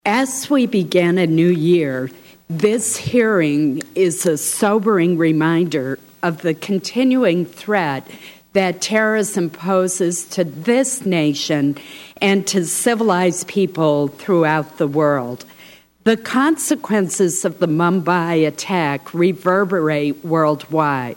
As we begin a new year, this hearing is a sobering reminder of the continuing threat that terrorism poses to this nation and to civilized people throughout the world. The consequences of the Mumbai attack reverberate worldwide.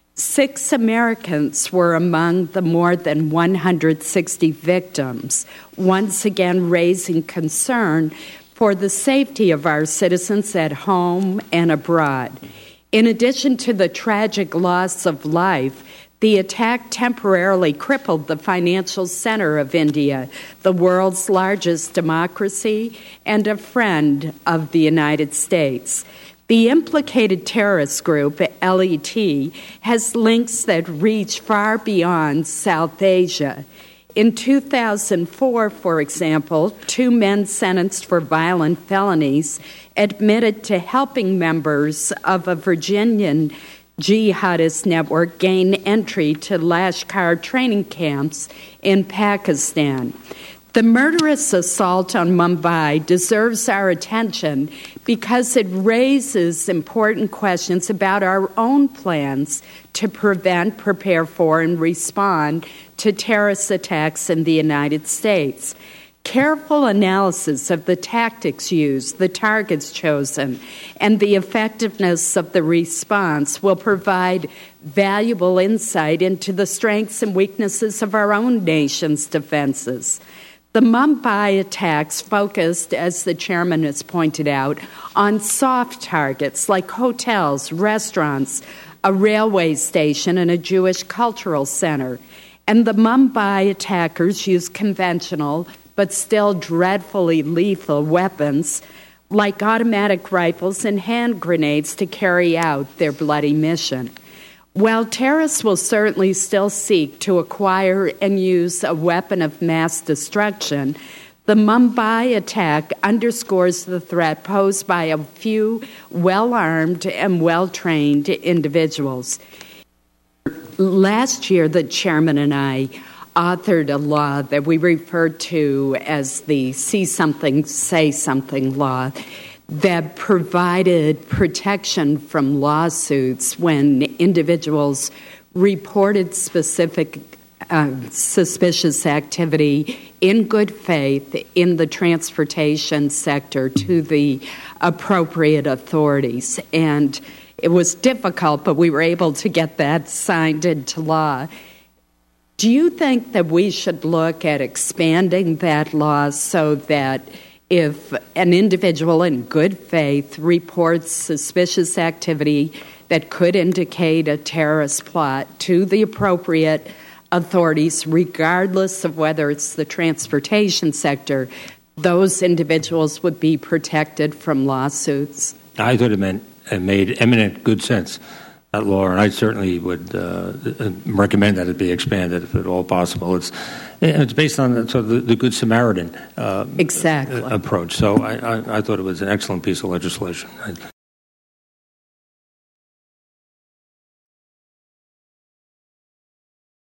6 Americans were among the more than 160 victims, once again raising concern for the safety of our citizens at home and abroad. In addition to the tragic loss of life, the attack temporarily crippled the financial center of India, the world's largest democracy and a friend of the United States. The implicated terrorist group, LET, has links that reach far beyond South Asia. In 2004, for example, 2 men sentenced for violent felonies admitted to helping members of a Virginian jihadist network gain entry to Lashkar training camps in Pakistan. The murderous assault on Mumbai deserves our attention because it raises important questions about our own plans to prevent, prepare for, and respond to terrorist attacks in the United States. Careful analysis of the tactics used, the targets chosen, and the effectiveness of the response will provide valuable insight into the strengths and weaknesses of our own nation's defenses. The Mumbai attacks focused, as the chairman has pointed out, on soft targets like hotels, restaurants, a railway station, and a Jewish cultural center. And the Mumbai attackers used conventional but still dreadfully lethal weapons like automatic rifles and hand grenades to carry out their bloody mission. While terrorists will certainly still seek to acquire and use a weapon of mass destruction, the Mumbai attack underscores the threat posed by a few well-armed and well-trained individuals. Last year, the chairman and I authored a law that we referred to as the See Something, Say Something law that provided protection from lawsuits when individuals reported specific suspicious activity in good faith in the transportation sector to the appropriate authorities. And it was difficult, but we were able to get that signed into law. Do you think that we should look at expanding that law so that if an individual in good faith reports suspicious activity that could indicate a terrorist plot to the appropriate authorities, regardless of whether it's the transportation sector, those individuals would be protected from lawsuits? I thought it made eminent good sense, that law, and I certainly would recommend that it be expanded if at all possible. It's based on the Good Samaritan exactly approach. So I thought it was an excellent piece of legislation.